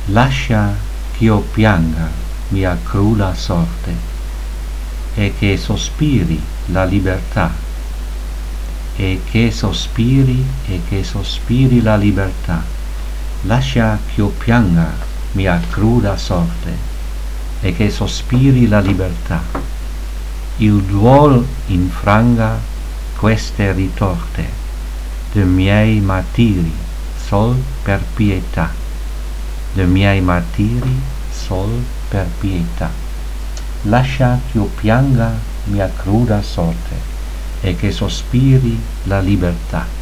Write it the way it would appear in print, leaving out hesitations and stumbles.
Lascia ch'io pianga mia cruda sorte e che sospiri la libertà, e che sospiri la libertà. Lascia ch'io pianga mia cruda sorte e che sospiri la libertà. Il duol infranga queste ritorte de miei martiri sol per pietà, de miei martiri sol per pietà. Lascia ch'io pianga mia cruda sorte e che sospiri la libertà.